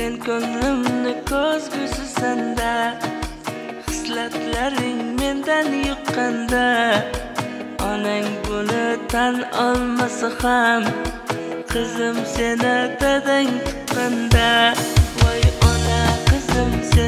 Sen ko'nglimni ko'zgusi sanda, hislatlaring mendan yuqqanda, onang buni tan olmasa ham, qizim seni dadang tuqqanda. Voy ona qizim sen